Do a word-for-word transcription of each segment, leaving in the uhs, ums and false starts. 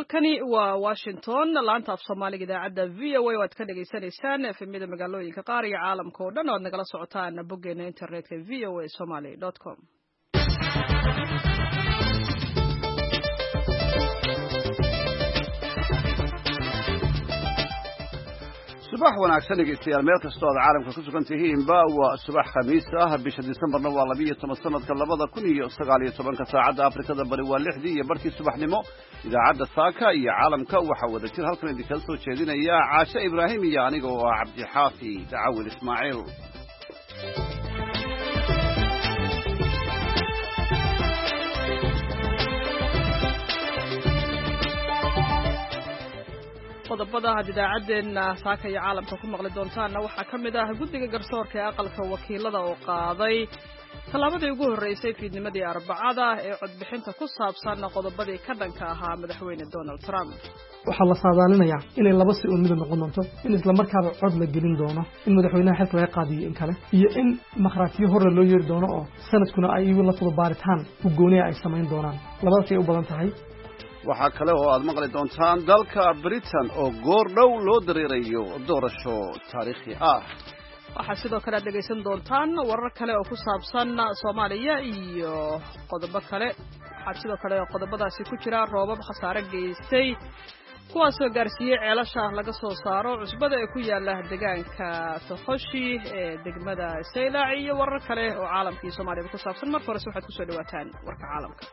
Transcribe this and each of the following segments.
halkani waa Washington laanta af Soomaaliga idaacadda V O A waad ka dhageysanaysaan efemida magaalooyinka qaar iyo caalamka oo dhan oo aad nagala socotaan boggeena internetka v o a somali dot com. subax wanaagsan dhegeystayaal meel kastoo aad caalamka ku sugan tihiinba waa subax khamiis ah bisha Decemberna waa laba iyo toban sanadka labada kun iyo sagaal iyo tobanka saacadda Afrikada bari waa lixdii iyo barkii subaxnimo idaacadda saaka iyo caalamka waxa wada jir halkan idinka soo jeedinaya Caasha Ibraahim iyo aniga oo ah Cabdi Xaafi Daawil Ismaaciil qodobada idaacaddeena saaka iyo caalamka ku maqli doontaana waxaa ka mid ah guddiga garsoorka ee aqalka wakiilada oo qaaday tallaabadii ugu horreysay fiidnimadii arbacada ee codbixinta ku saabsan qodobadii ka dhanka ahaa madaxweyne Donald Trump. waxaa la saadaalinayaa inay laba si mid noqon doonto in isla markaaba cod la gelin doono in madaxweynaha xilka laga qaadiyo in kale iyo in makhraatiyo hore loo yeeri doono oo sanadkuna ay iyagu la soo baaritaan hoggooniya ay samayn doonaan labadaas ay u badan tahay. waxaa kale oo aad maqli doontaan dalka Britain oo goor dhow loo dareerayo doorasho taariikhi ah. waxaa sidoo kale aad dhegaysan doontaan warar kale oo ku saabsan Soomaaliya iyo qodobo kale. waxaa sidoo kale qodobadaasi ku jira roobab khasaare geystay kuwaasoo gaarsiiyey ceelasha laga soo saaro cusbada ee ku yaala deegaanka Sokoshi ee degmada Saylac iyo warar kale oo caalamka iyo Soomaaliya ku saabsan. marka hore waxaad ku soo dhawaataan warka caalamka.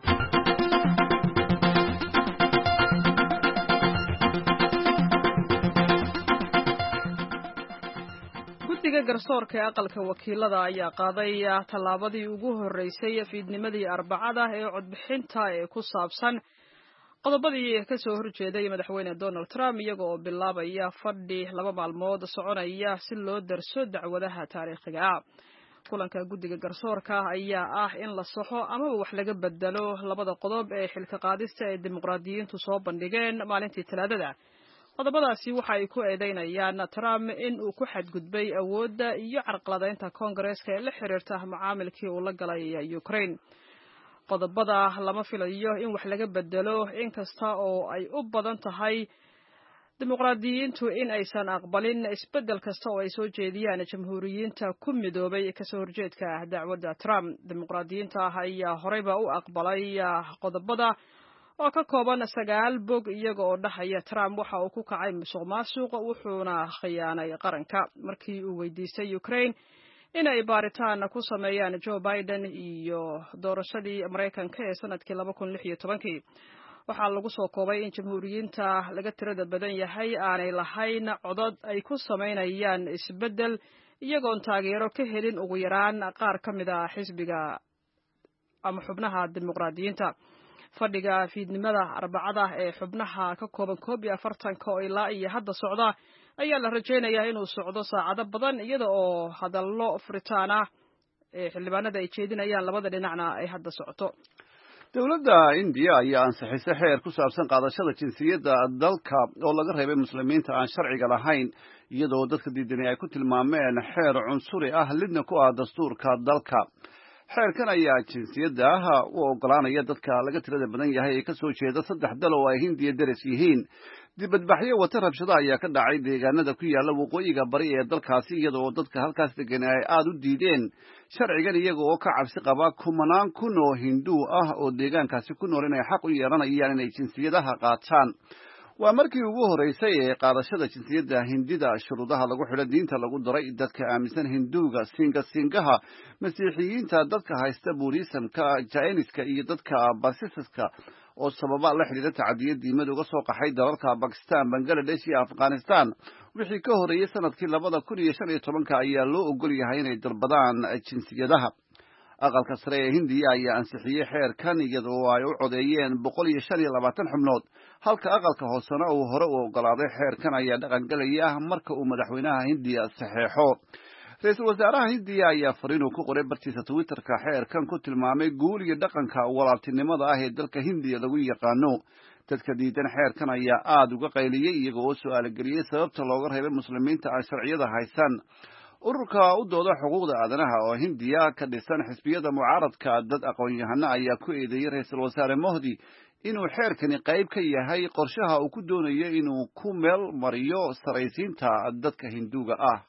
guddiga garsoorka ee aqalka wakiilada ayaa qaaday tallaabadii ugu horreysay fiidnimadii arbacada ee codbixinta ee ku saabsan qodobadii ka soo horjeeday madaxweyne Donald Trump iyaga oo bilaabaya fadhi laba maalmood soconaya si loo darso dacwadaha taariikhiga ah. kulanka guddiga garsoorka ayaa ah in la saxo ama wax laga bedelo labada qodob ee xilka qaadista ee dimuqraadiyiintu soo bandhigeen maalintii Talaadada. qodobadaasi waxa ay ku eedeynayaan Trump in uu ku xadgudbay awoodda iyo carqaladaynta Koongareeska ee la xiriirta macaamilkii uu la galay Ukraine. qodobada lama filayo in wax laga bedelo inkasta oo ay u badan tahay dimuqraadiyiintu in aysan aqbalin isbedel kasta oo ay soo jeediyaan jamhuuriyiinta ku midoobay ka soo horjeedka dacwadda Trump. dimuqraadiyiinta ayaa horeyba u aqbalay qodobada oo ka kooban sagaal bog iyaga oo dhahaya Trump waxa uu ku kacay musuqmaasuq wuxuuna khiyaanay qaranka markii uu weydiistay Ukraine inay baaritaan ku sameeyaan Joe Biden iyo doorashadii Mareykanka ee sanadkii laba kun lix iyo toban. waxaa lagu soo koobay in jamhuuriyiinta laga tirada badan yahay aanay lahayn codad ay ku sameynayaan isbedel iyagoon taageero ka helin ugu yaraan qaar ka mid ah xisbiga ama xubnaha dimuqraadiyiinta. fadhiga fiidnimada arbacada ee xubnaha ka kooban koob iyo afartanka oo ilaa iyo hadda socda ayaa la rajaynayaa inuu socdo saacado badan iyada oo hadallo furitaan ah ee xildhibaanada ay jeedinayaan labada dhinacna ay hadda socoto. dowladda India ayaa ansixisay xeer ku saabsan qaadashada jinsiyadda dalka oo laga reebay muslimiinta aan sharciga lahayn iyadoo dadka diidani ay ku tilmaameen xeer cunsuri ah lidna ku ah dastuurka dalka. xeerkan ayaa jinsiyadda u ogolaanaya dadka laga tirada badan yahay ee ka soo jeeda saddex dal oo ay Hindiya daris yihiin. dibadbaxyo wata rabshado ayaa ka dhacay deegaanada ku yaala waqooyiga bari ee dalkaasi iyadoo dadka halkaas degan ay aad u diideen sharcigan iyaga oo ka cabsi qaba kumanaan kun oo Hindu ah oo deegaankaasi ku nool inay xaq u yeelanayaan inay jinsiyadaha qaataan. waa markii ugu horeysay ee qaadashada jinsiyadda Hindida shuruudaha lagu xidho diinta lagu daray dadka aaminsan Hinduuga, Singa Singaha, Masiixiyiinta, dadka haysta Buddhismka, Jainiska iyo dadka Basiska oo sababa la xidhiidha tacadiyad diimad uga soo qaxay dalalka Pakistan, Bangladesh iyo Afghanistan. wixii ka horeeyay sanadkii labada kun iyo shan iyo tobanka ayaa loo ogol yahay inay dalbadaan jinsiyadaha. aqalka sare ee Hindiya ayaa ansixiyey xeerkan iyadoo ay u codeeyeen boqol iyo shan iyo labaatan xubnood halka aqalka hoosena uu hore u ogolaaday. xeerkan ayaa dhaqan galaya marka uu madaxweynaha Hindiya saxeexo. ra'iisul wasaaraha Hindiya ayaa fariin uu ku qoray bartiisa Twitterka xeerkan ku tilmaamay guul iyo dhaqanka walaaltinimada ah ee dalka Hindiya lagu yaqaano. dadka diidan xeerkan ayaa aad uga qayliyey iyaga oo su'aal geliyey sababta looga reebay muslimiinta aan sharciyada haysan. ururka u dooda xuquuqda aadanaha oo Hindiya ka dhisan xisbiyada mucaaradka dad aqoon-yahano ayaa ku eedeeyay ra'iisul wasaare Modi inuu xeerkani qayb ka yahay qorshaha uu ku doonayo inuu ku meel mariyo saraysiinta dadka hinduuga ah.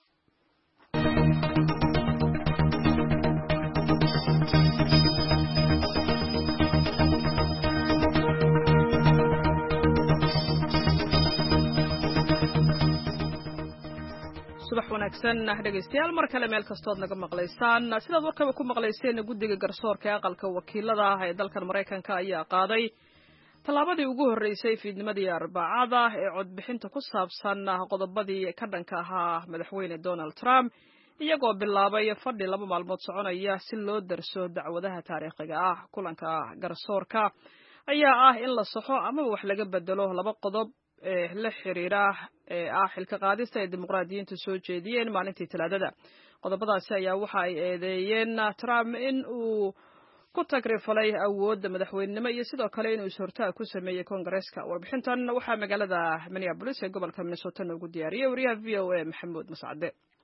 subax wanaagsan dhegeystayaal mar kale meel kastood naga maqlaysaan sidaad warkaba ku maqlayseen guddiga garsoorka ee aqalka wakiilada ah ee dalkan Mareykanka ayaa qaaday tallaabadii ugu horeysay fiidnimadii Arbacada ee codbixinta ku saabsan qodobadii ka dhanka ahaa madaxweyne Donald Trump iyagoo bilaabay fadhi laba maalmood soconaya si loo darso dacwadaha taariikhiga ah. kulanka garsoorka ayaa ah in la saxo ama wax laga bedelo laba qodob ee la xiriira ee ah xilka qaadista ee dimuqraadiyiintu soo jeediyeen maalintii Talaadada. qodobadaasi ayaa waxa ay eedeeyeen Trump in uu ku tagrifalay awoodda madaxweynenimo iyo sidoo kale inuu is-hortaag ku sameeyay Koongareeska. warbixintan waxaa magaalada Minneapolis ee gobolka Minnesota ugu diyaariyay wariyaha V O A Maxamuud Mascade.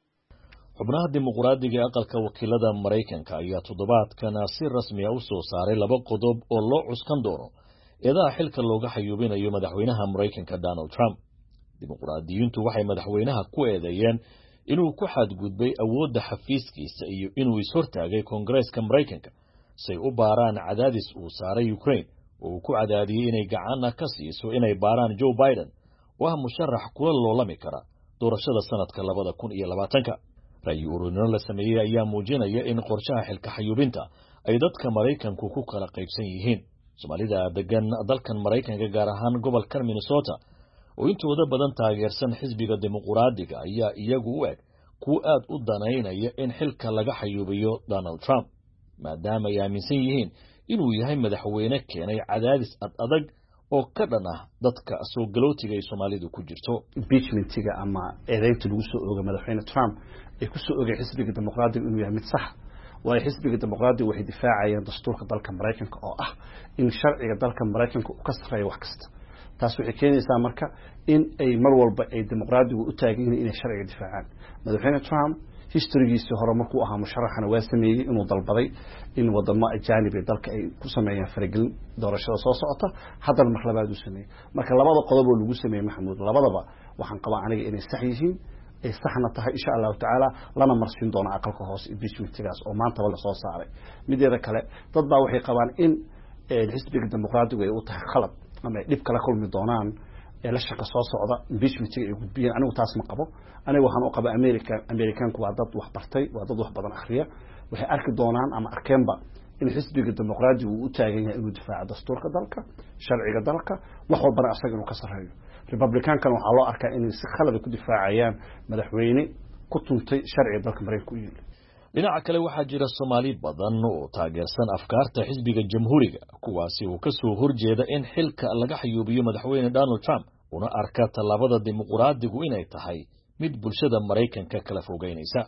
xubnaha dimuqraadiga ee aqalka wakiilada Mareykanka ayaa toddobaadkan si rasmi ah u soo saaray laba qodob oo loo cuskan doono eedaha xilka looga xayuubinayo madaxweynaha Mareykanka Donald Trump. dimuqraadiyiintu waxay madaxweynaha ku eedeeyeen inuu ku xadgudbay awoodda xafiiskiisa iyo inuu is-hortaagay Koongareeska Mareykanka si ay u baaraan cadaadis uu saaray Ukraine oo uu ku cadaadiyey inay gacan ka siiso inay baaraan Joe Biden oo ah musharax kula loolami kara doorashada sanadka labada kun iyo labaatanka. ra'yi ururin la sameeyay ayaa muujinaya in qorshaha xilka xayuubinta ay dadka Mareykanku ku kala qaybsan yihiin. Soomaalida degan dalkan Mareykanka gaar ahaan gobolka Minnesota oo intooda badan taageersan xisbiga dimuqraadiga ayaa iyagu u eg kuwa aad u danaynaya in xilka laga xayuubiyo Donald Trump maadaama ay aaminsan yihiin inuu yahay madaxweyne keenay cadaadis ad adag oo ka dhan ah dadka soo galootiga ay Soomaalidu ku jirto. impeachmentiga ama eedaynta lagu soo oogay madaxweyne Trump ay ku soo oogay xisbiga dimuqraadiga inuu yahay mid sax waa xisbiga dimuqraadiga waxay difaacayaan dastuurka dalka Mareykanka oo ah in sharciga dalka Mareykanka uu ka sareeyo wax kasta. taas waxay keenaysaa marka in ay mar walba ay dimuqraadigu u taagan yihiin inay sharciga difaacaan. madaxweyne Trump historygiisa hore markuu ahaa musharaxana waa sameeyay inuu dalbaday in wadamo ajaanibi dalka ay ku sameeyaan faragelin doorashada soo socota haddana mar labaad uu sameeyay. marka labada qodob oo lagu sameeyay Maxamuud labadaba waxaan qabaa aniga inay sax yihiin ay saxna tahay insha Allah taala lana marsin doona aqalka hoose impeachmentigaas oo maanta la soo saaray. mideeda kale dad baa waxay qabaan in xisbiga dimuqraadigu ay u tahay khalad ama dib kala kulmi doonaan ee la shaqo soo socda impeachmentiga ay gudbiyeen. anigu taas ma qabo. anigu waxaan u qabaa America Americanku waa dad wax bartay waa dad wax badan akhriya waxay arki doonaan ama arkeenba in xisbiga dimuqraadigu uu u taagan yahay inuu difaaco dastuurka dalka sharciga dalka wax walbana asaga inuu ka sareeyo. Republican-kan waxaa loo arkaa inay si khalad ku difaacayaan madaxweyne ku tuntay sharciga dalka Mareykanka u yiri. dhinaca kale waxaa jira Soomaali badan oo taageersan afkaarta xisbiga jamhuuriga kuwaasi oo ka soo horjeeda in xilka laga xayuubiyo madaxweyne Donald Trump una arka tallaabada dimuqraadigu inay tahay mid bulshada Mareykanka kala fogeynaysa.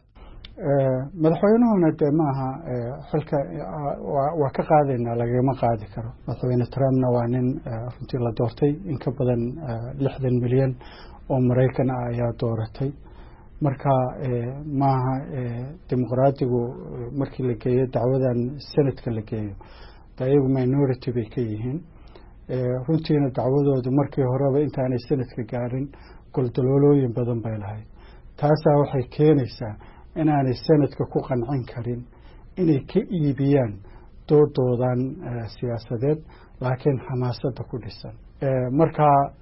madaxweynuhuna de maaha xilka waa ka qaadayna lagama qaadi karo. madaxweyne Trumpna waa nin runtii la doortay in ka badan lixdan milyan oo Mareykan ah ayaa dooratay. marka maaha dimuqraadigu markii la geeyo dacwadan sanadka la geeyo ayagu minority bay ka yihiin. runtiina dacwadoodu markii horeba intaanay sanadka gaarin goldaloolooyin badan bay lahayd. taasaa waxay keenaysaa inaanay sanadka ku qancin karin inay ka iibiyaan doodoodan siyaasadeed laakiin xamaasadda ku dhisan. marka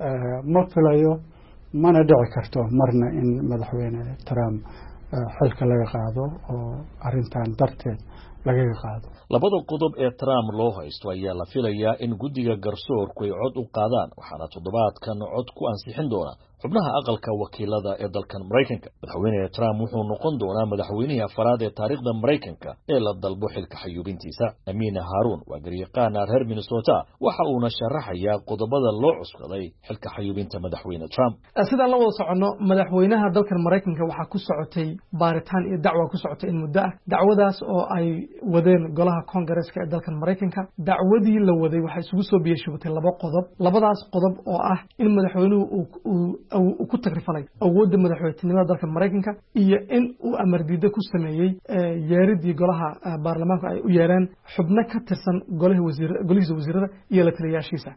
ma filayo mana dhici karto marna in madaxweyne Trump xilka laga qaado oo arrintan darteed laga qaado. labada qodob ee Trump loo haysto ayaa la filayaa in guddiga garsoorku ay cod u qaadaan waxaana toddobaadkan cod ku ansixin doona xubnaha aqalka wakiilada ee dalkan Mareykanka. madaxweyne Trump wuxuu noqon doonaa madaxweynihii afraad ee taariikhda Mareykanka ee la dalbo xilka xayuubintiisa. Amina Harun waa garyaqaan reer Minnesota waxa uuna sharaxayaa qodobada loo cuskaday xilka xayuubinta madaxweyne Trump. sidaan la wada socono madaxweynaha dalkan Mareykanka waxaa ku socotay baaritaan iyo dacwo ku socotay in muddo ah dacwadaas oo ay wadeen golaha Congress-ka ee dalkan Mareykanka dacwadii la waday waxay isugu soo biyashubatay laba qodob labadaas qodob oo ah in madaxweynuhu uu ku tagrifalay awoodda madaxweynenimada dalkan Mareykanka iyo in uu amar diido ku sameeyay yeeridii golaha baarlamaanka ay u yeereen xubno ka tirsan golaha wasiir golihiisa wasiirada iyo la taliyaashiisa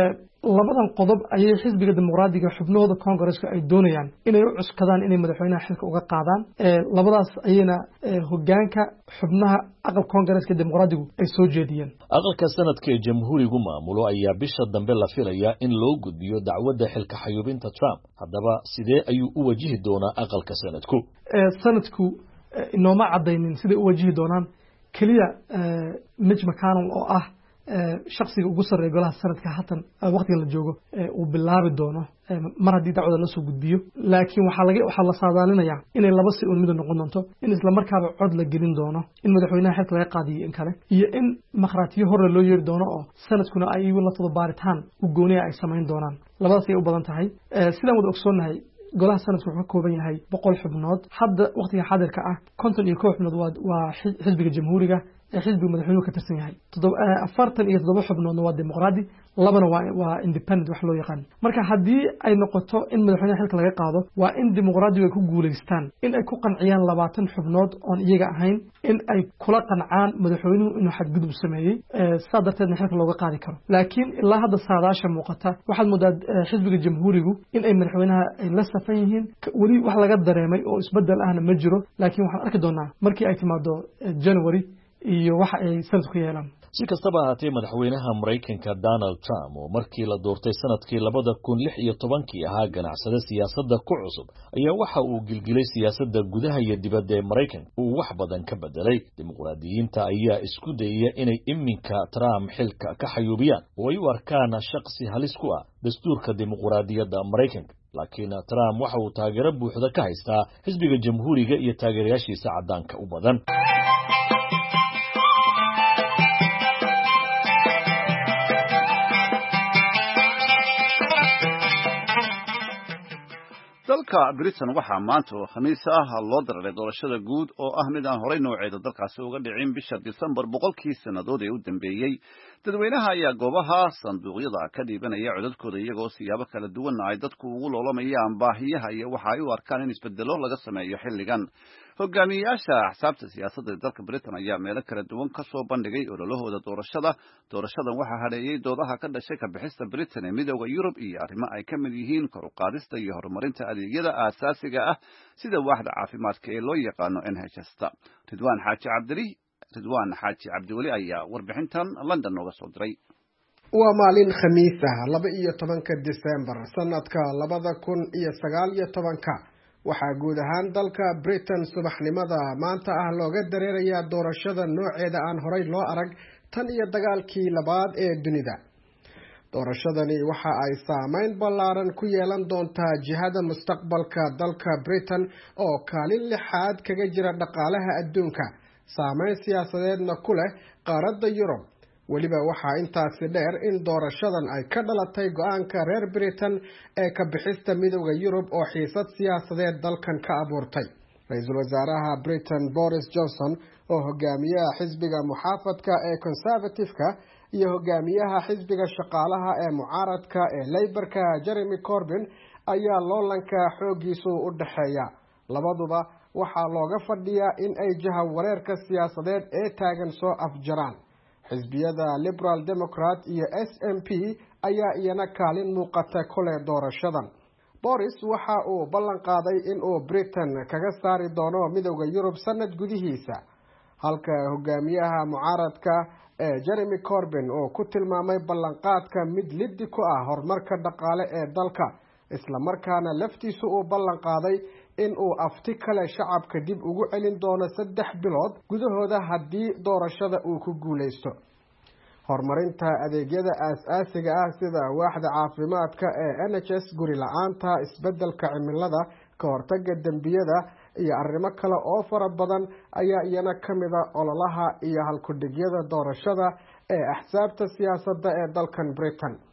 labadan qodob ayay xisbiga dimuqraadiga xubnahooda Congress-ka ay doonayaan inay u cuskadaan inay madaxweynaha xilka uga qaadaan labadaas ayayna hoggaanka xubnaha aqal Congress-ka dimuqraadigu ay soo jeediyeen aqalka sanadka ee jamhuurigu maamulo ayaa bisha dambe la filayaa in loo gudbiyo dacwadda xilka xayuubinta Trump haddaba sidee ayuu u wajihi doonaa aqalka sanadku sanadku inooma cadaynin sidee u wajihi doonaan kaliya Mitch McConnell oo ah shakhsiga ugu sareeya golaha sanadka hatan waqtiga la joogo uu bilaabi doono mar haddii dacwada la soo gudbiyo laakiin waxa laga waxa la saadaalinayaa inay laba si uun mid noqon doonto in isla markaaba cod la gelin doono in madaxweynaha xilka laga qaadiyo in kale iyo in maqraatiyo hore loo yeeri doono oo sanadkuna ay iyagu la todo baaritaan u gooniya ay samayn doonaan labadaas ay u badan tahay sidaan wada ogsoonahay golaha sanadku wuxuu ka kooban yahay boqol xubnood hadda waqtiga xaadirka ah konton iyo kow xubnood waa waa xisbiga jamhuuriga xisbiga madaxweynuhu ka tirsan yahay afartan iyo toddoba xubnoodna waa dimuqraadi labana waa waa independent wax loo yaqaan marka haddii ay noqoto in madaxweynaha xilka laga qaado waa in dimuqraadigu ay ku guuleystaan in ay ku qanciyaan labaatan xubnood oon iyaga ahayn in ay kula qancaan madaxweynuhu inuu xadgudub sameeyey sidaa darteedna xilka looga qaadi karo laakiin ilaa hadda saadaasha muuqata waxaad moodaa xisbiga jamhuurigu in ay madaxweynaha ay la safan yihiin weli wax laga dareemay oo isbedel ahna ma jiro laakiin waxaan arki doonaa markii ay timaado January iyo waxa ay sanadku yeelaan si kastaba ahaatee madaxweynaha Mareykanka Donald Trump oo markii la doortay sanadkii labada kun lix iyo tobankii ahaa ganacsade siyaasadda ku cusub ayaa waxa uu gilgilay siyaasadda gudaha iyo dibadda ee Mareykanka uu wax badan ka bedelay dimuqraadiyiinta ayaa isku dayaya inay iminka Trump xilka ka xayuubiyaan oo ay u arkaan shakhsi halis ku ah dastuurka dimuqraadiyadda Mareykanka laakiin Trump waxa uu taageero buuxda ka haystaa xisbiga jamhuuriga iyo taageerayaashiisa caddaanka u badan dalka Britain waxaa maanta oo khamiis ah loo dararay doorashada guud oo ah mid aan horey nooceeda dalkaasi uga dhicin bisha December boqolkii sanadood ee u dambeeyay dadweynaha ayaa goobaha sanduuqyada ka dhiibanaya codadkooda iyagoo siyaabo kala duwan ay dadku ugu loolamayaan baahiyaha iyo waxa ay u arkaan in isbedelo laga sameeyo xilligan hogaamiyayaasha axsaabta siyaasadda ee dalka Britain ayaa meelo kala duwan ka soo bandhigay ololahooda doorashada doorashadan waxaa hareeyay doodaha ka dhashay ka bixista Britain ee midowda Yurub iyo arrimo ay ka mid yihiin kor u qaadista iyo horumarinta adeegyada aasaasiga ah sida waaxda caafimaadka ee loo yaqaano N H S ta Ridwaan Xaaji Cabdili Ridwaan Xaaji Cabdiwali ayaa warbixintan London nooga soo diray waa maalin khamiis ah laba iyo tobanka December sanadka labada kun iyo sagaal iyo tobanka waxaa guud ahaan dalka Britain subaxnimada maanta ah looga dareerayaa doorashada nooceeda aan horey loo arag tan iyo dagaalkii labaad ee dunida doorashadani waxa ay saameyn ballaaran ku yeelan doontaa jihada mustaqbalka dalka Britain oo kaalin lixaad kaga jira dhaqaalaha adduunka saameyn siyaasadeedna ku leh qaaradda Yurub weliba waxaa intaasi dheer in doorashadan ay ka dhalatay go-aanka reer Britain ee ka bixista midowda Yurub oo xiisad siyaasadeed dalkan ka abuurtay ra-iisul wasaaraha Britain Boris Johnson oo hogaamiyaha xisbiga muxaafadka ee Conservative-ka iyo hogaamiyaha xisbiga shaqaalaha ee mucaaradka ee Labour-ka Jeremy Corbyn ayaa loolanka xoogiisu u dhaxeeya labaduba waxaa looga fadhiyaa in ay jaha wareerka siyaasadeed ee taagan soo afjaraan xisbiyada Liberal Democrat iyo S N P ayaa iyana kaalin muuqata kule doorashadan Boris waxa uu ballan qaaday in uu Britain kaga saari doono midowda Yurub sanad gudihiisa halka hogaamiyaha mucaaradka ee Jeremy Corbyn oo ku tilmaamay ballanqaadka mid liddi ku ah horumarka dhaqaale ee dalka isla markaana laftiisu uu ballan qaaday in uu afti kale shacabka dib ugu celin doono saddex bilood gudahooda haddii doorashada uu ku guuleysto horumarinta adeegyada aasaasiga ah sida waaxda caafimaadka ee N H S guri la-aanta isbedelka cimilada ka hortagga dembiyada iyo arrimo kale oo fara badan ayaa iyana ka mida ololaha iyo halkudhigyada doorashada ee axsaabta siyaasadda ee dalkan Britain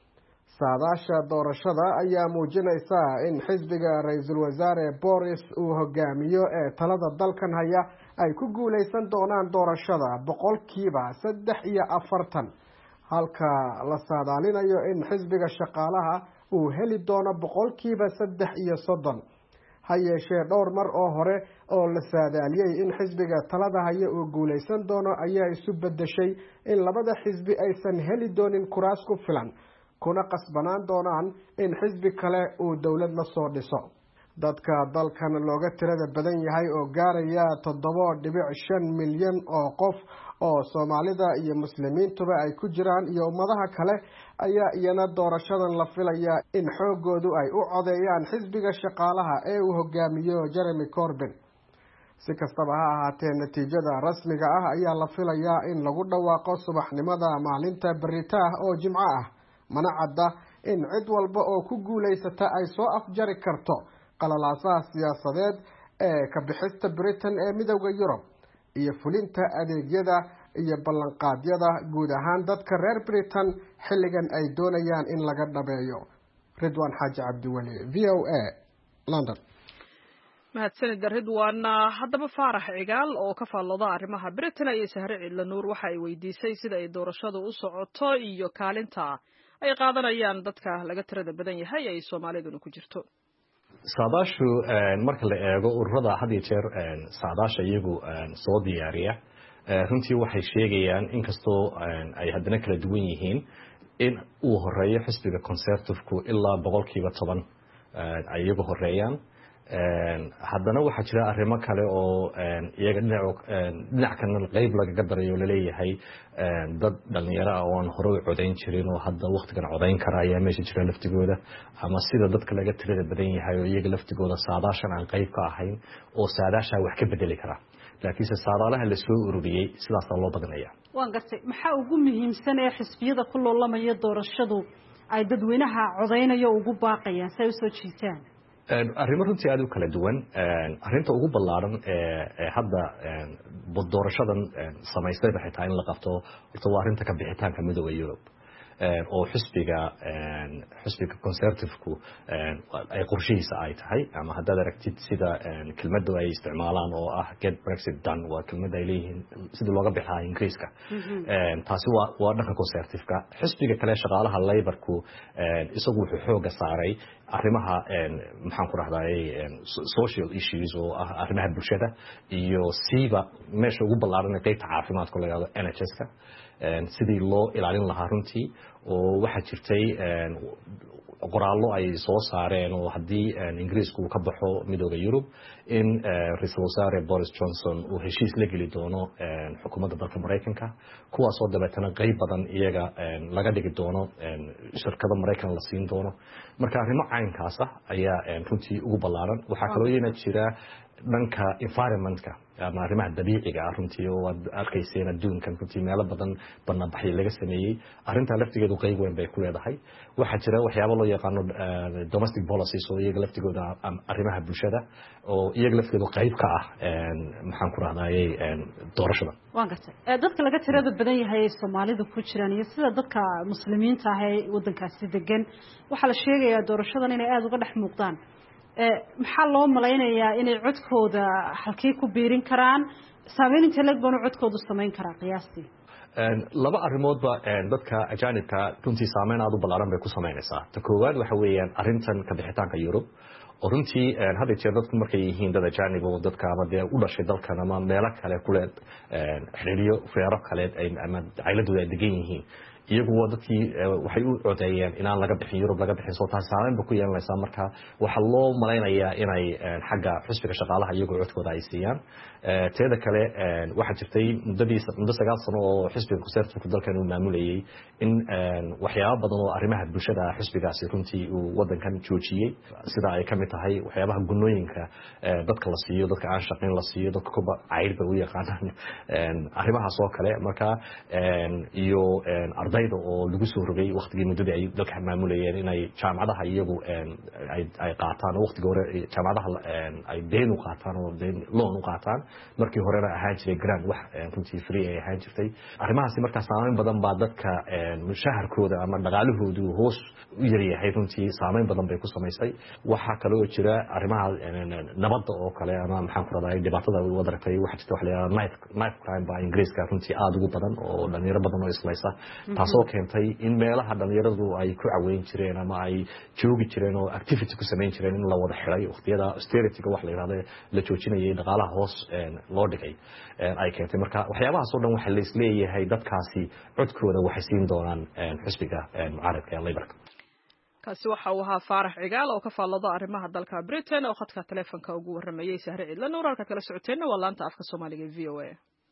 saadaasha doorashada ayaa muujinaysa in xisbiga ra-iisul wasaare boris uu hogaamiyo ee talada dalkan haya ay ku guuleysan doonaan doorashada boqolkiiba saddex iyo afartan halka la saadaalinayo in xisbiga shaqaalaha uu heli doono boqolkiiba saddex iyo soddon ha yeeshee dhowr mar oo hore oo la saadaaliyey in xisbiga talada haya uu guuleysan doono ayaa isu bedeshay in labada xisbi aysan heli doonin kuraas ku filan kuna qasbanaan doonaan in xisbi kale uu dowlad la soo dhiso dadka dalkan looga tirada badan yahay oo gaaraya toddoba dhibic shan milyan oo qof oo soomaalida iyo muslimiintuba ay ku jiraan iyo ummadaha kale ayaa iyana doorashadan la filaya in xoogoodu ay u codeeyaan xisbiga shaqaalaha ee uu hogaamiyo Jeremy Corbyn. si kastaba ha ahaatee natiijada rasmiga ah ayaa la filayaa in lagu dhawaaqo subaxnimada maalinta berita ah oo jimco ah mana cadda in cid walba oo ku guuleysata ay soo afjari karto qalalaasaha siyaasadeed ee ka bixista Britain ee midowda Yurub iyo fulinta adeegyada iyo ballanqaadyada guud ahaan dadka reer Britain xilligan ay doonayaan in laga dhabeeyo. Ridwan Xaaji Cabdiwali, V O A, London. mahadsanid Ridwan. haddaba Faarax Cigaal oo ka faallooda arrimaha Britain iyo Sahre Cidla Nuur waxa ay weydiisay sida ay doorashadu u socoto iyo kaalinta ay qaadanayaan dadka laga tirada badan yahay ay Soomaaliduna ku jirto. saadaashu marka la eego ururada had iyo jeer saadaasha iyagu soo diyaariya runtii waxay sheegayaan inkastoo ay haddana kala duwan yihiin in uu horeeyo xisbiga conservative-ku ilaa boqolkiiba toban ay iyagu horeeyaan haddana waxaa jira arrimo kale oo iyaga dhinac dhinac kana qayb lagaga darayo laleeyahay dad dhalinyaro ah oo aan hore u codayn jirin oo hadda waqtigan codayn kara ayaa meesha jira laftigooda ama sida dadka laga tirada badan yahay oo iyaga laftigooda saadaashan aan qayb ka ahayn oo saadaasha wax ka bedeli kara laakiinse saadaalaha la soo ururiyay sidaas loo badanaya. waan gartay maxaa ugu muhiimsan ee xisbiyada ku loolamaya doorashadu ay dadweynaha codaynayo ugu baaqayaan si ay u soo jiitaan arrimo runtii aad u kala duwan arrinta ugu ballaaran ee hadda doorashadan samaystay waxay tahay in la qabto horta waa arrinta ka bixitaanka midowda Yurub oo xisbiga xisbiga conservative-ku ay qorshihiisa ay tahay ama haddaad aragtid sida kelmadda ay isticmaalaan oo ah get Brexit done waa kelmad ay leeyihiin sida looga bixaa Ingiriiska taasi waa waa dhanka conservative-ka xisbiga kale shaqaalaha Labour-ku isagu wuxuu xooga saaray arrimaha maxaan ku rahdayay social issues oo ah arrimaha bulshada iyo siiba meesha ugu ballaaran ee qaybta caafimaadka laga yiraahdo N H S-ka sidii loo ilaalin lahaa runtii oo waxa jirtay qoraallo ay soo saareen oo haddii Ingiriisku uu ka baxo midowda Yurub in Ra'iisul Wasaare Boris Johnson uu heshiis la geli doono xukuumadda dalka Mareykanka kuwaas oo dabeetana qayb badan iyaga laga dhigi doono shirkado Mareykan la siin doono marka arrimo caynkaas ah ayaa runtii ugu ballaaran waxaa kaloo iyana jira dhanka environmentka ama arrimaha dabiiciga ah runtii oo aad arkayseen adduunkan runtii meelo badan banaanbaxyo laga sameeyey arrinta laftigeedu qayb weyn bay ku leedahay waxaa jira waxyaabo loo yaqaano domestic policies oo iyaga laftigooda arrimaha bulshada oo iyaga laftigeedu qayb ka ah maxaan ku rahdayay doorashada waan gartay dadka laga tirada badan yahay Soomaalida ku jiraan iyo sida dadka muslimiinta ah ee wadankaasi degan waxa la sheegayaa doorashadan inay aad uga dhex muuqdaan maxaa loo malaynayaa inay codkooda halkii ku biirin karaan saameynta lag banu codkoodu sameyn karaa qiyaastii laba arrimoodba dadka ajaanibka runtii saameyn aad u ballaaran bay ku sameynaysaa ta koowaad waxa weeyaan arrintan ka bixitaanka Yurub oo runtii hadda jeer dadku markay yihiin dad ajaanib oo dadka ama dee u dhashay dalkan ama meelo kale kule xiriiriyo feero kale ama cailadooda ay degan yihiin iyagu waa dadkii waxay u codeeyeen inaan laga bixin Yurub laga bixin soo taas saameyn ku yeelanaysa marka waxa loo malaynayaa inay xagga xisbiga shaqaalaha iyagu codkooda ay siiyaan teeda kale waxa jirtay muddadii muddo sagaal sano oo xisbiga conservative dalkan uu maamulayay in waxyaabo badan oo arrimaha bulshada xisbigaasi runtii uu wadankan joojiyay sida ay kamid tahay waxyaabaha gunooyinka dadka la siiyo dadka aan shaqayn la siiyo dadka kuba cayrba u yaqaanaan arrimahaas oo kale marka iyo ardayda oo lagu soo rogay waqtigii muddada ay dalka maamulayeen inay jaamacadaha iyagu ay ay qaataan waqtiga hore jaamacadaha ay deen u qaataan oo deen loan u qaataan markii horena ahaan jiray grant wax runtii free ay ahaan jirtay arrimahaasi markaa saameyn badan baa dadka mushaharkooda ama dhaqaalahoodu hoos u yaryahay runtii saameyn badan bay ku samaysay waxa kale oo jira arrimaha nabadda oo kale ama maxaan ku radaa dhibaatada wadartay waxa jirta wax la yiraahdo knife knife crime baa ingiriiska runtii aad ugu badan oo dhalinyaro badan oo islaysa taasoo keentay in meelaha dhalinyaradu ay ku caweyn jireen ama ay joogi jireen oo activity ku sameyn jireen in la wada xiray waqtiyada austerity-ga wax la yiraahdo la joojinayay dhaqaalaha hoos loo dhigay ay keentay marka waxyaabahaas oo dhan waxa la isleeyahay dadkaasi codkooda waxay siin doonaan xisbiga mucaaradka ee Labour-ka kaasi waxa uu ahaa Faarax Cigaal oo ka faallada arrimaha dalka Britain oo khadka telefoonka ugu waramayay Sahre Cidla Nuur halka kala socoteena waa laanta afka Soomaaliga V O A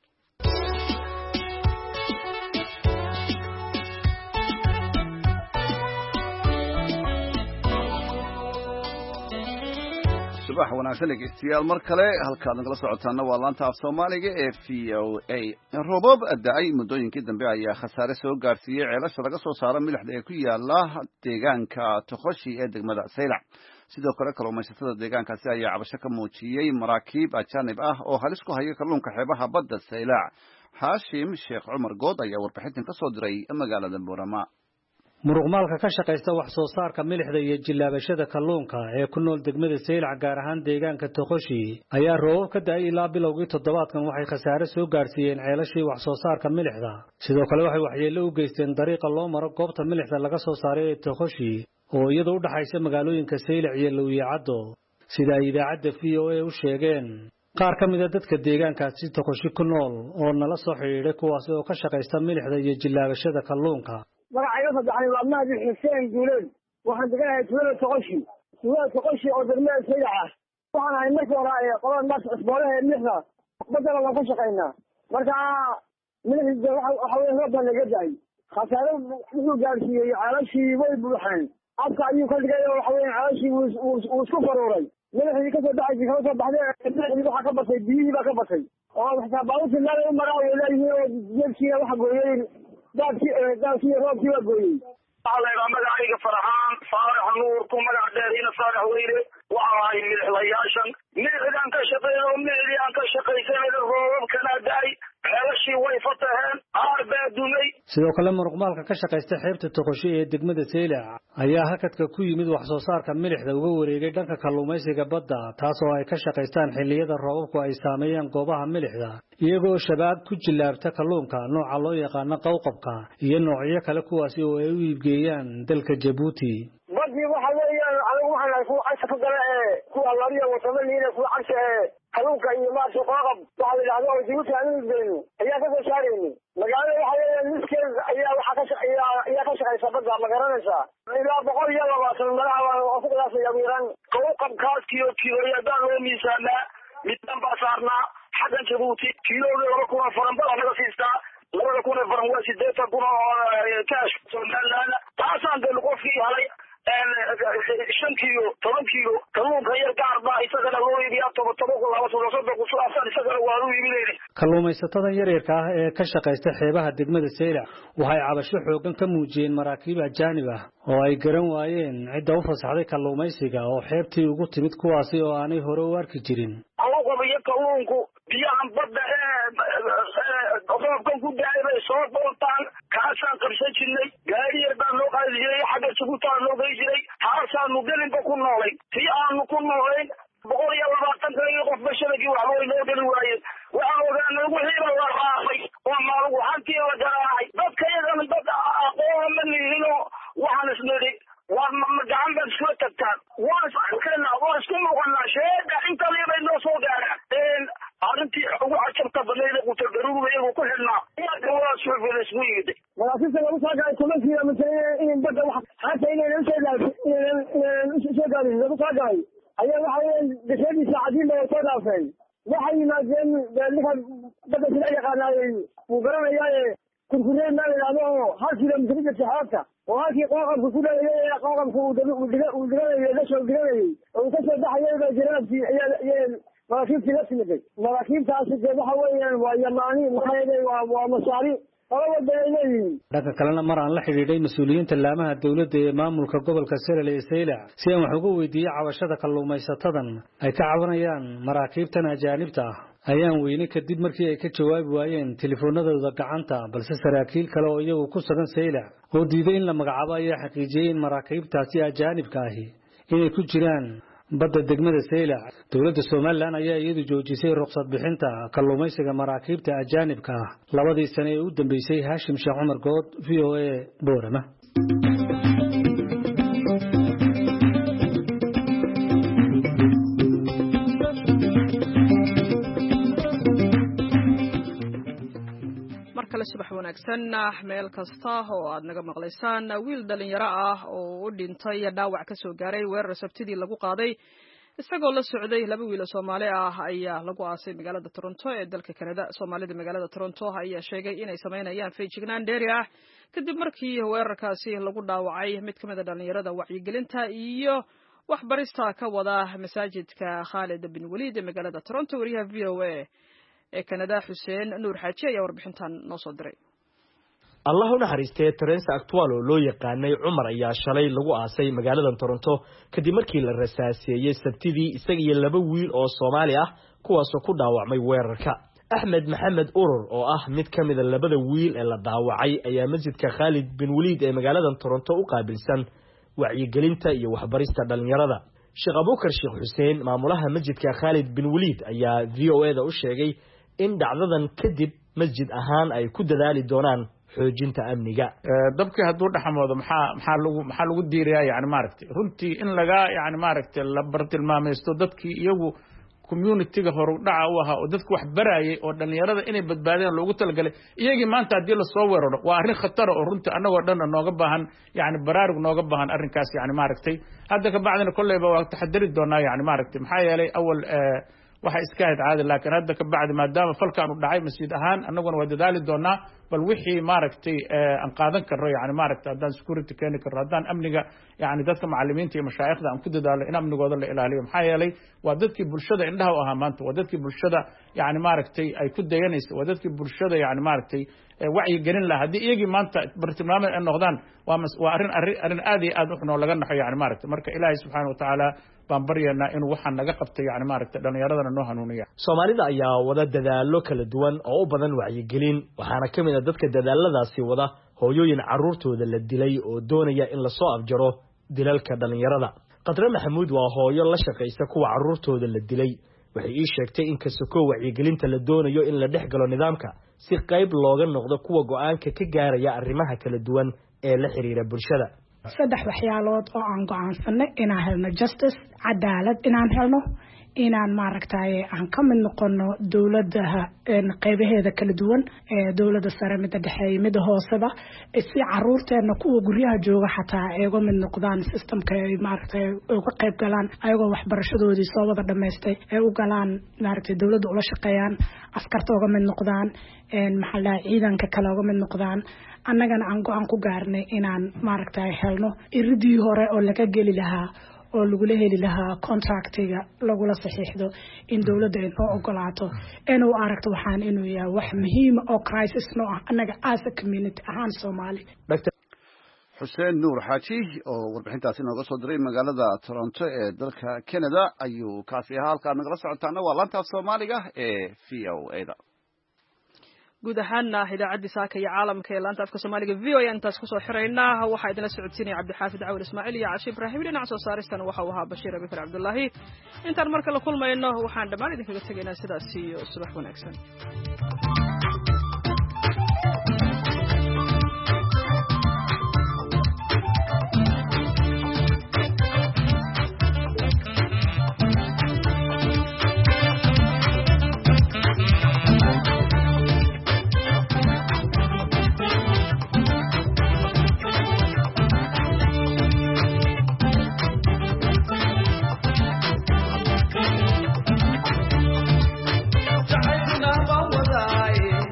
subax wanaagsan dhegeystayaal mar kale halkaad nagala socotaana waa laanta af Soomaaliga ee V O A roobab da'ay muddooyinkii dambe ayaa khasaare soo gaarsiiyay ceelasha laga soo saaro milixda ee ku yaala deegaanka Toqoshi ee degmada Saylac sidoo kale kalluumaysatada deegaankaasi ayaa cabasho ka muujiyay maraakiib ajaanib ah oo halis ku haya kalluunka xeebaha badda Saylac Haashim Sheekh Cumar Good ayaa warbixintan ka soo diray magaalada Boorama muruqmaalka ka shaqeysta wax soo saarka milixda iyo jilaabashada kalluunka ee ku nool degmada Saylac gaar ahaan deegaanka Toqoshi ayaa roobab ka da'ay ilaa bilowgii toddobaadkan waxay khasaare soo gaarsiiyeen ceelashii wax soo saarka milixda sidoo kale waxay waxyeello u geysteen dariiqa loo maro goobta milixda laga soo saaray ee Toqoshi oo iyadoo u dhaxaysa magaalooyinka Saylac iyo Lowiyacado sida ay idaacadda V O A u sheegeen qaar ka mid ah dadka deegaankaasi Toqoshi ku nool oo nala soo xiriiray kuwaas oo ka shaqeysta milixda iyo jilaabashada kalluunka magacayga saddexaad waa Mahdi Xuseen Guuleed waxaan deganahay tuulada Toqoshi tuulada Toqoshi oo degmada Saylac ah waxaan ahay markii hore ee qolan mas isboolaha ee milixda badana waan ka shaqeynaa marka milixda waxa weeye roob baa laga daay khasaare wuxuu gaarsiiyey ceelashii way buuxeen afka ayuu ka dhigay waxa weeye ceelashii wuu isku faruuray milixdii kasoo baxaysay kala soo baxday milixdii waxaa ka batay biyihii baa ka batay oo xitaa baabuurta meel u maraa way leeyihiin oo jeebkiina waxa gooyey daadkii daadkii roobkii waa gooyey waxaa la yidhaha magacayga Farxaan Faarax Nuur ku magac dheeriina Faarax Weyne waxaa ahay milixlayaashan milixdaan ka shaqeeyo milixdii aan ka shaqaysanay roobabkana daay ceelashii way fataheen qaar baa dumay sidoo kale muruqmaalka ka shaqeysta xeebta Toqoshi ee degmada Saylac ayaa hakadka ku yimid wax soo saarka milixda uga wareegay dhanka kalluumaysiga badda taasoo ay ka shaqeystaan xilliyada roobabku ay saameeyaan goobaha milixda iyagoo shabaab ku jilaabta kalluunka nooca loo yaqaan qowqabka iyo noocyo kale kuwaas oo ay u iibgeeyaan dalka Djibouti badii waxa weeyaan anigu waxaan ahay kuwa casha ka gala ee kuwa lariya wadamada kuwa casha ee kalluunka iyo maarso qooqab waxa la yidhaahdo oo Djibouti aan iibgeeyno ayaa ka soo saarayni magaalada waxa weeyaan miskeed ayaa waxa ka shaqeeya ayaa ka shaqeysa badda ma garanaysaa ilaa boqol iyo labaatan malaha oo ku qiyaasaya wiiran qowqabkaaskiyo kiloyadaan loo miisaanaa midaan baa saarnaa xaggan Djibouti kiilooda laba kun oo faran baa naga siistaa labada kun oo faran waa sideetan kun oo kaash Somaliland taasaan dee qofkii helay shan kiilo toban kiilo kalluunka yar gaar baa isagana loo iibiyaa toban toban kun laba toban soddon kun sidaasaan isagana waa u iibinayna kalluumaysatada yaryarka ah ee ka shaqeysta xeebaha degmada Saylac waxay cabasho xoogan ka muujiyeen maraakiib ajaanib ah oo ay garan waayeen cidda u fasaxday kalluumaysiga oo xeebtii ugu timid kuwaasi oo aanay hore u arki jirin kalluunka iyo kalluunku biyahan badda ee roobkan ku daay bay soo doontaan kaasaan qabsan jirnay gaari yar baan loo qaadi jiray xagga Djibouti loo gey jiray haasaanu gelinba ku noolay si aanu ku noolayn boqol iyo labaatan kale qof basharkii wax loo inoo geli waayeen waxaan ogaanay wixii la raacay oo maalugu hantii la garaacay dadka iyadan dad aqoon ma lihiino waxaan isnidhi waa ma gacan baan isla tagtaan waan is arkaynaa waan isku muuqanaa sheega inta liibay noo soo gaaraan arrintii ugu cajabta badnayd ee qutar garuuga iyagu ku xidhnaa iyaga waa suufiida isku yimid maraakiibta lagu soo gaaray toban kilomitir in badda wax xataa inaynan usoo gaarsi inaynan usoo gaarin lagu soo gaaray ayaa waxa weeyaan gashadiisa cadiinba way soo dhaafeen waxay yimaadeen ninka badda sila yaqaanaayey wuu garanayaaye kurkurey maa la yidhahdo oo hal kilomitir jirta xeebta oo halkii qooqabka ku dhalayay qooqabka uu dhiganayay dasha uu dhiganayay oo uu kasoo baxayay ba janaabkii ayaa maraakiibtii la timiday maraakiibtaasi dee waxa weeyaan waa yamaani maxaa yeelay waa waa masaari qolo walba ay leeyihiin dhanka kalena mar aan la xidhiidhay mas-uuliyiinta laamaha dowladda ee maamulka gobolka Serail ee Saylac si aan wax uga weydiiyey cabashada kalluumaysatadan ay ka cabanayaan maraakiibtan ajaanibta ah ayaan weyne kadib markii ay ka jawaabi waayeen telefoonadooda gacanta balse saraakiil kale oo iyagu ku sugan Saylac oo diiday in la magacaabo ayaa xaqiijiyay in maraakiibtaasi ajaanibka ahi inay ku jiraan badda degmada Saylac dowladda Soomaaliland ayaa iyadu joojisay ruqsad bixinta kalluumaysiga maraakiibta ajaanibka ah labadii sano ee u dambeysay Hashim Sheekh Cumar Good V O A Boorama subax wanaagsan meel kasta oo aad naga maqlaysaan wiil dhalinyaro ah oo u dhintay dhaawac ka soo gaaray weerar sabtidii lagu qaaday isagoo la socday laba wiil oo Soomaali ah ayaa lagu aasay magaalada Toronto ee dalka Canada Soomaalida magaalada Toronto ayaa sheegay inay sameynayaan feejignaan dheeri ah kadib markii weerarkaasi lagu dhaawacay mid kamid ah dhalinyarada wacyigelinta iyo waxbarista ka wada masaajidka Khalid bin Walid ee magaalada Toronto wariyaha V O A ee Canada Xuseen Nuur Xaaji ayaa warbixintan noo soo diray. Allah u naxariistay Terence Actual oo loo yaqaanay Cumar ayaa shalay lagu aasay magaalada Toronto kadib markii la rasaasiyay sabtidii isaga iyo laba wiil oo Soomaali ah kuwaas oo ku dhaawacmay weerarka. Ahmed Maxamed Urur oo ah mid kamid ah labada wiil ee la dhaawacay ayaa masjidka Khalid bin Walid ee magaalada Toronto u qaabilsan wacyigelinta iyo waxbarista dhalinyarada. Sheekh Abubakar Sheekh Xuseen maamulaha masjidka Khalid bin Walid ayaa V O A da u sheegay in dhacdadan kadib masjid ahaan ay ku dadaali doonaan xoojinta amniga dabkii hadduu dhaxamoodo maxaa maxaa lagu maxaa lagu diirayaa yani maaragtay runtii in laga yani maaragtay la bartilmaamaysto dadkii iyagu community-ga horu dhaca u ahaa oo dadku wax barayay oo dhalinyarada inay badbaadeen loogu talagalay iyagii maanta haddii la soo weeraro waa arrin khatar oo runtii annagoo dhan nooga baahan yani baraarug nooga baahan arrinkaas yani maaragtay hadda ka bacdina kolleyba waa taxadari doonaa yani maaragtay maxaa yeelay awal waxa iska ahayd caadi laakiin hadda ka bacdi maadaama falkan uu dhacay masjid ahaan annaguna waa dadaali doonaa bal wixii maaragtay aan qaadan karno yani maaragtay haddaan security keeni karno haddaan amniga yani dadka macallimiinta iyo mashaayikhda aan ku dadaalo in amnigooda la ilaaliyo maxaa yeelay waa dadkii bulshada indhaha u ahaa maanta waa dadkii bulshada yani maaragtay ay ku dayanaysa waa dadkii bulshada yani maaragtay wacyi gelin lahaa haddii iyagii maanta bartilmaameed ay noqdaan waa waa arrin arrin aad iyo aad u xun oo laga naxo yani maaragtay marka ilaahay subxaana watacaala baan baryaynaa inuu waxaan naga qabtay yani maaragtay dhalinyaradana noo hanuuniya. Soomaalida ayaa wada dadaalo kala duwan oo u badan wacyigelin waxaana ka mid ah dadka dadaaladaasi wada hooyooyin carruurtooda la dilay oo doonaya in la soo afjaro dilalka dhalinyarada. Qadra Maxamuud waa hooyo la shaqaysa kuwa carruurtooda la dilay waxay ii sheegtay in kasoo wacyigelinta la doonayo in la dhex galo nidaamka si qayb looga noqdo kuwa go'aanka ka gaaraya arrimaha kala duwan ee la xiriira bulshada. saddex waxyaalood oo aan go'aansanay inaan helno justice cadaalad inaan helno inaan maaragtay aan ka mid noqono dawladaha qaybaheeda kala duwan ee dawladda sare midda dhexe iyo midda hooseba si caruurteena kuwa guryaha jooga xataa ay uga mid noqdaan systemka ay maaragtay uga qayb galaan ayagoo waxbarashadoodii soo wada dhamaystay ay u galaan maaragtay dawladda ula shaqeeyaan askarta uga mid noqdaan maxaa la ciidanka kale uga mid noqdaan annagana aan go'aan ku gaarnay inaan maaragtay helno iridii hore oo laga geli lahaa oo lagula heli lahaa contractiga lagula saxiixdo in dawladda ay noo ogolaato inuu aragto waxaan inuu yahay wax muhiim oo crisis noo ah annaga as a community ahaan Soomaali. Xuseen Nuur Xaaji oo warbixintaasi nooga soo diray magaalada Toronto ee dalka Canada ayuu kaasi ahaa halka nagala socotaana waa laanta Soomaaliga ee V O A da. guud ahaan idaacadii saaka iyo caalamka ee laanta afka Soomaaliga V O A intaas ku soo xireynaa waxa idin la socodsiinay Cabdixaafid Cawil Ismaaciil iyo Caashi Ibraahim dhinaca soo saaristana waxa uu ahaa Bashiir Abikar Cabdullaahi intaan marka la kulmayno waxaan dhammaan idinkaga tagaynaa sidaas iyo subax wanaagsan. Bye.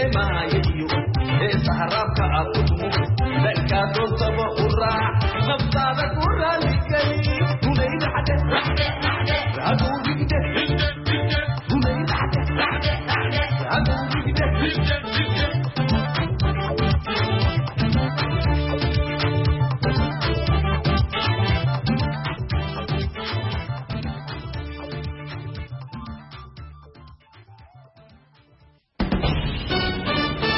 maayo ee saharabka aqutmu dalka dontaba uraa nafta